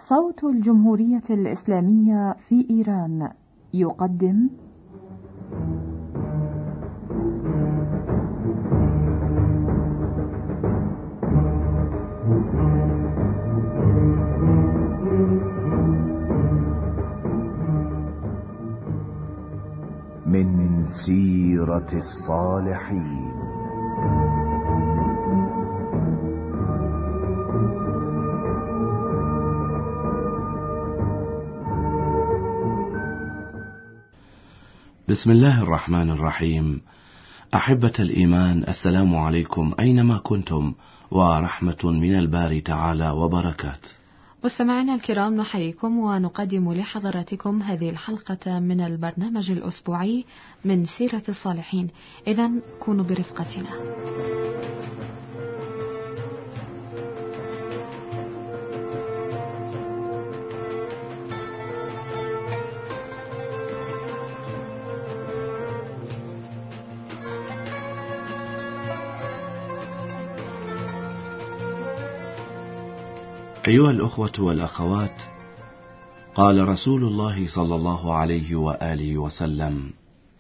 صوت الجمهورية الإسلامية في إيران يقدم من سيرة الصالحين. بسم الله الرحمن الرحيم. أحبة الإيمان، السلام عليكم أينما كنتم، ورحمة من الباري تعالى وبركاته. مستمعينا الكرام، نحييكم ونقدم لحضراتكم هذه الحلقة من البرنامج الأسبوعي من سيرة الصالحين. إذن كونوا برفقتنا. أيها الأخوة والأخوات، قال رسول الله صلى الله عليه وآله وسلم: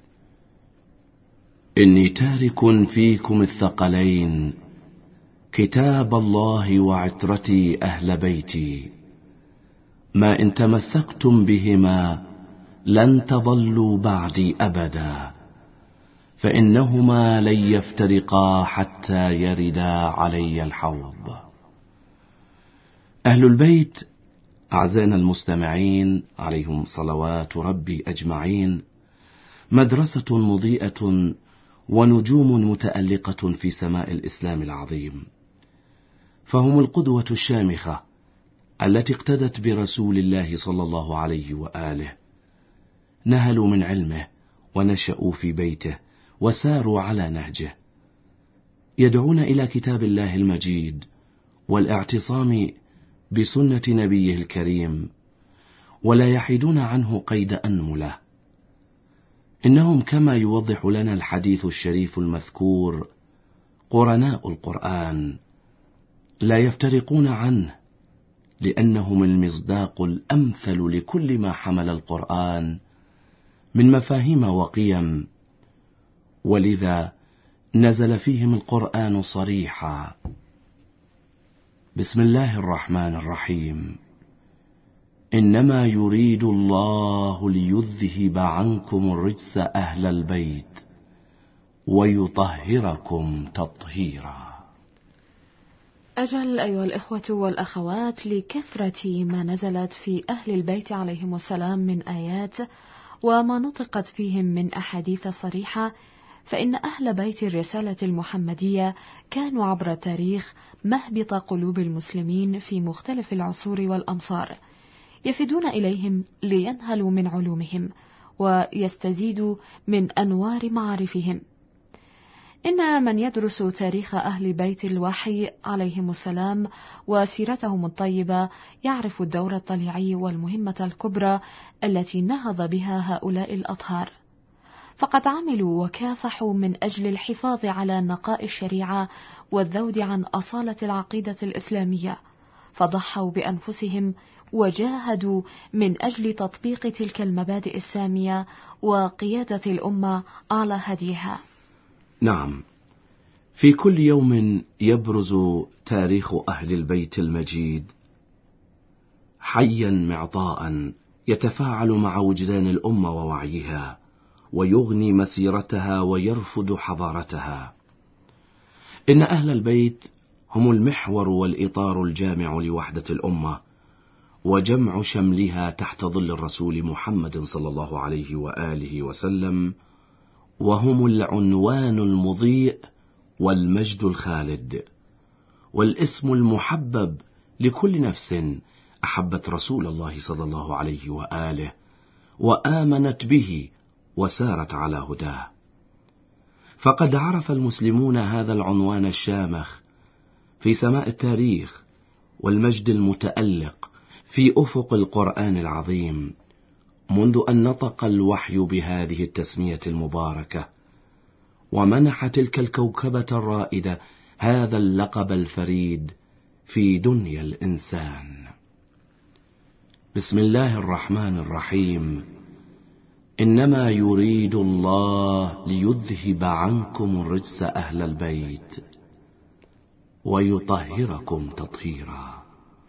إني تارك فيكم الثقلين، كتاب الله وعترتي أهل بيتي، ما إن تمسكتم بهما لن تضلوا بعدي أبدا، فإنهما لن يفترقا حتى يردا علي الحوض. أهل البيت أعزائنا المستمعين عليهم صلوات ربي أجمعين، مدرسة مضيئة ونجوم متألقة في سماء الإسلام العظيم، فهم القدوة الشامخة التي اقتدت برسول الله صلى الله عليه وآله، نهلوا من علمه ونشأوا في بيته وساروا على نهجه، يدعون إلى كتاب الله المجيد والاعتصام بسنة نبيه الكريم، ولا يحيدون عنه قيد أنملة. إنهم كما يوضح لنا الحديث الشريف المذكور قرناء القرآن، لا يفترقون عنه، لأنهم المصداق الأمثل لكل ما حمل القرآن من مفاهيم وقيم، ولذا نزل فيهم القرآن صريحا: بسم الله الرحمن الرحيم، إنما يريد الله ليذهب عنكم الرجس أهل البيت ويطهركم تطهيرا. أجل أيها الإخوة والأخوات، لكثرة ما نزلت في أهل البيت عليهم السلام من آيات وما نطقت فيهم من أحاديث صريحة، فإن أهل بيت الرسالة المحمدية كانوا عبر التاريخ مهبط قلوب المسلمين في مختلف العصور والأمصار، يفدون إليهم لينهلوا من علومهم ويستزيدوا من أنوار معارفهم. إن من يدرس تاريخ أهل بيت الوحي عليهم السلام وسيرتهم الطيبة يعرف الدور الطليعي والمهمة الكبرى التي نهض بها هؤلاء الأطهار، فقد عملوا وكافحوا من أجل الحفاظ على نقاء الشريعة والذود عن أصالة العقيدة الإسلامية، فضحوا بأنفسهم وجاهدوا من أجل تطبيق تلك المبادئ السامية وقيادة الأمة على هديها. نعم، في كل يوم يبرز تاريخ أهل البيت المجيد حيا معطاء، يتفاعل مع وجدان الأمة ووعيها، ويغني مسيرتها ويرفض حضارتها. إن أهل البيت هم المحور والإطار الجامع لوحدة الأمة وجمع شملها تحت ظل الرسول محمد صلى الله عليه وآله وسلم، وهم العنوان المضيء والمجد الخالد والاسم المحبب لكل نفس أحبت رسول الله صلى الله عليه وآله وآمنت به وسارت على هداه. فقد عرف المسلمون هذا العنوان الشامخ في سماء التاريخ والمجد المتألق في أفق القرآن العظيم، منذ أن نطق الوحي بهذه التسمية المباركة، ومنح تلك الكوكبة الرائدة هذا اللقب الفريد في دنيا الإنسان. بسم الله الرحمن الرحيم. إنما يريد الله ليذهب عنكم الرجس أهل البيت ويطهركم تطهيرا.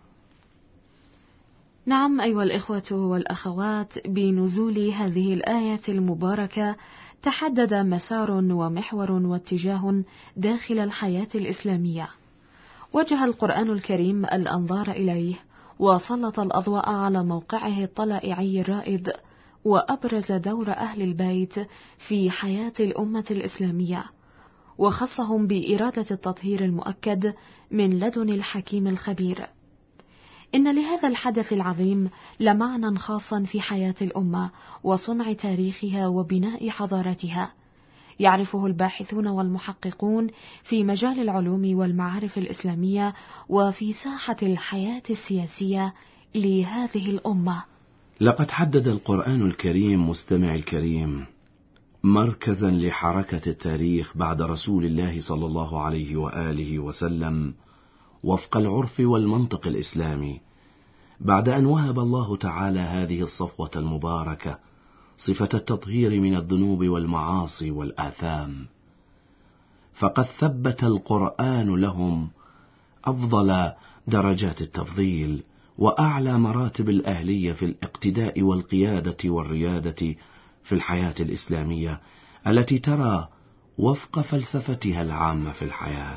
نعم أيها الإخوة والأخوات، بنزول هذه الآية المباركة تحدد مسار ومحور واتجاه داخل الحياة الإسلامية، وجه القرآن الكريم الأنظار إليه وسلط الأضواء على موقعه الطلائعي الرائد، وأبرز دور أهل البيت في حياة الأمة الإسلامية، وخصهم بإرادة التطهير المؤكد من لدن الحكيم الخبير. إن لهذا الحدث العظيم لمعنى خاصا في حياة الأمة وصنع تاريخها وبناء حضارتها، يعرفه الباحثون والمحققون في مجال العلوم والمعارف الإسلامية وفي ساحة الحياة السياسية لهذه الأمة. لقد حدد القرآن الكريم مستمع الكريم مركزا لحركة التاريخ بعد رسول الله صلى الله عليه وآله وسلم وفق العرف والمنطق الإسلامي، بعد أن وهب الله تعالى هذه الصفوة المباركة صفة التطهير من الذنوب والمعاصي والآثام، فقد ثبت القرآن لهم أفضل درجات التفضيل وأعلى مراتب الأهلية في الاقتداء والقيادة والريادة في الحياة الإسلامية التي ترى وفق فلسفتها العامة في الحياة.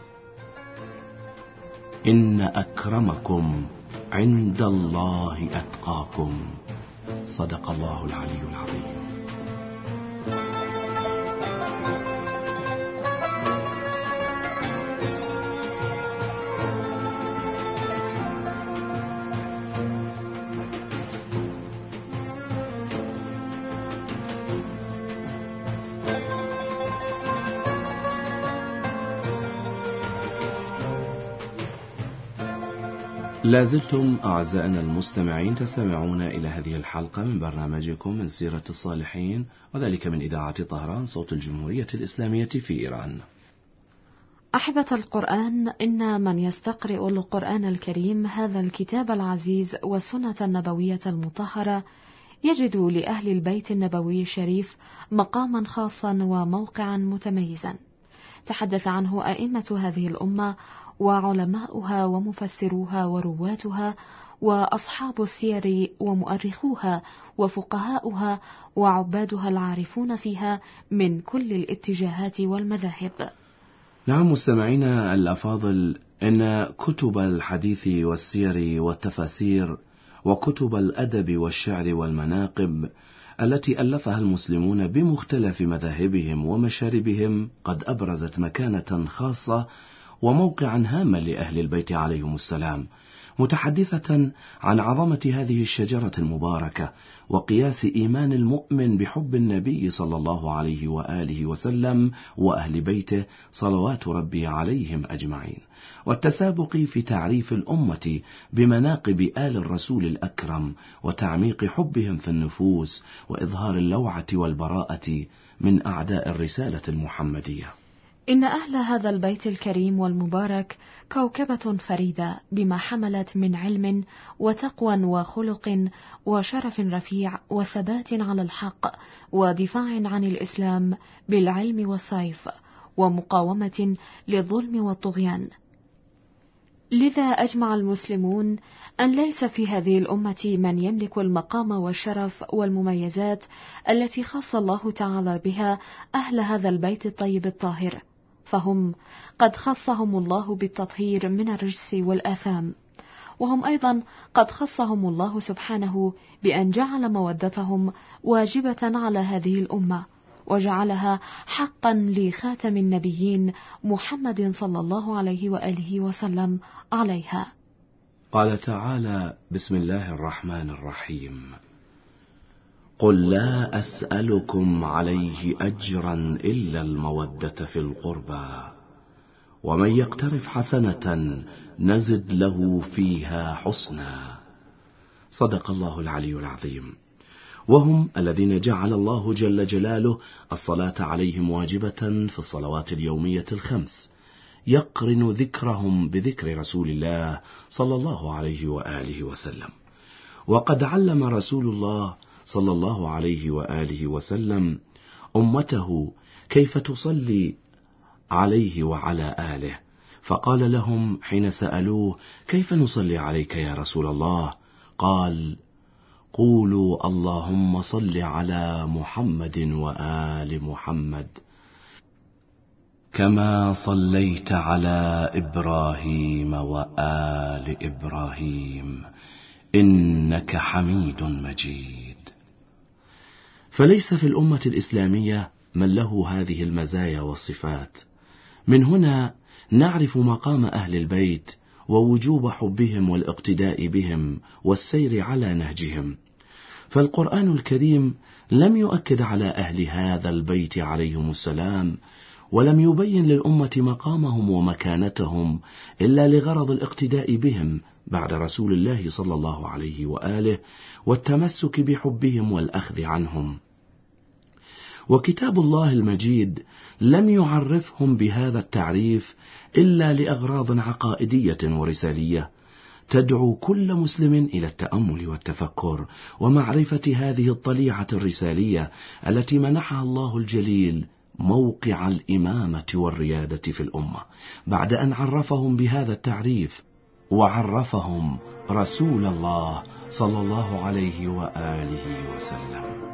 إن أكرمكم عند الله أتقاكم. صدق الله العلي العظيم. لازلتم أعزائنا المستمعين تستمعون إلى هذه الحلقة من برنامجكم من سيرة الصالحين، وذلك من إذاعة طهران صوت الجمهورية الإسلامية في إيران. أحبة القرآن، إن من يستقرئ القرآن الكريم هذا الكتاب العزيز والسنة النبوية المطهرة يجد لأهل البيت النبوي الشريف مقاما خاصا وموقعا متميزا تحدث عنه أئمة هذه الأمة وعلماؤها ومفسروها ورواتها وأصحاب السير ومؤرخوها وفقهاؤها وعبادها العارفون فيها من كل الاتجاهات والمذاهب. نعم مستمعينا الأفاضل، إن كتب الحديث والسير والتفاسير وكتب الأدب والشعر والمناقب التي ألفها المسلمون بمختلف مذاهبهم ومشاربهم قد أبرزت مكانة خاصة وموقعا هاما لأهل البيت عليهم السلام، متحدثة عن عظمة هذه الشجرة المباركة وقياس إيمان المؤمن بحب النبي صلى الله عليه وآله وسلم وأهل بيته صلوات ربي عليهم أجمعين، والتسابق في تعريف الأمة بمناقب آل الرسول الأكرم وتعميق حبهم في النفوس وإظهار اللوعة والبراءة من أعداء الرسالة المحمدية. إن أهل هذا البيت الكريم والمبارك كوكبة فريدة بما حملت من علم وتقوى وخلق وشرف رفيع وثبات على الحق ودفاع عن الإسلام بالعلم والسيف ومقاومة للظلم والطغيان. لذا أجمع المسلمون أن ليس في هذه الأمة من يملك المقام والشرف والمميزات التي خص الله تعالى بها أهل هذا البيت الطيب الطاهر، فهم قد خصهم الله بالتطهير من الرجس والآثام، وهم أيضا قد خصهم الله سبحانه بأن جعل مودتهم واجبة على هذه الأمة، وجعلها حقا لخاتم النبيين محمد صلى الله عليه وآله وسلم عليها. قال تعالى: بسم الله الرحمن الرحيم: قل لا أسألكم عليه أجرا إلا المودة في القربى، ومن يقترف حسنة نزد له فيها حسنا. صدق الله العلي العظيم. وهم الذين جعل الله جل جلاله الصلاة عليهم واجبة في الصلوات اليومية الخمس، يقرن ذكرهم بذكر رسول الله صلى الله عليه وآله وسلم. وقد علم رسول الله صلى الله عليه وآله وسلم أمته كيف تصلي عليه وعلى آله، فقال لهم حين سألوه: كيف نصلي عليك يا رسول الله؟ قال: قولوا اللهم صل على محمد وآل محمد كما صليت على إبراهيم وآل إبراهيم إنك حميد مجيد. فليس في الأمة الإسلامية من له هذه المزايا والصفات. من هنا نعرف مقام أهل البيت ووجوب حبهم والاقتداء بهم والسير على نهجهم. فالقرآن الكريم لم يؤكد على أهل هذا البيت عليهم السلام، ولم يبين للأمة مقامهم ومكانتهم إلا لغرض الاقتداء بهم بعد رسول الله صلى الله عليه وآله، والتمسك بحبهم والأخذ عنهم. وكتاب الله المجيد لم يعرفهم بهذا التعريف إلا لأغراض عقائدية ورسالية تدعو كل مسلم إلى التأمل والتفكر ومعرفة هذه الطليعة الرسالية التي منحها الله الجليل موقع الإمامة والريادة في الأمة، بعد أن عرفهم بهذا التعريف وعرفهم رسول الله صلى الله عليه وآله وسلم.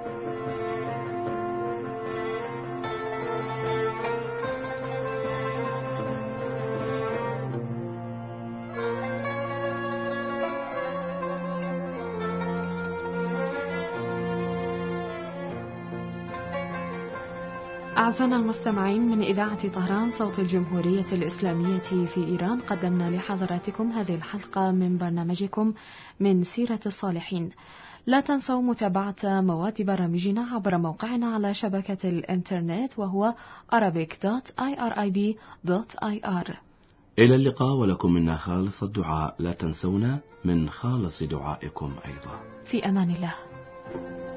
أعزائنا المستمعين، من إذاعة طهران صوت الجمهورية الإسلامية في إيران، قدمنا لحضراتكم هذه الحلقة من برنامجكم من سيرة الصالحين. لا تنسوا متابعة مواد برامجنا عبر موقعنا على شبكة الإنترنت، وهو arabic.irib.ir. إلى اللقاء، ولكم منا خالص الدعاء. لا تنسونا من خالص دعائكم أيضا. في أمان الله.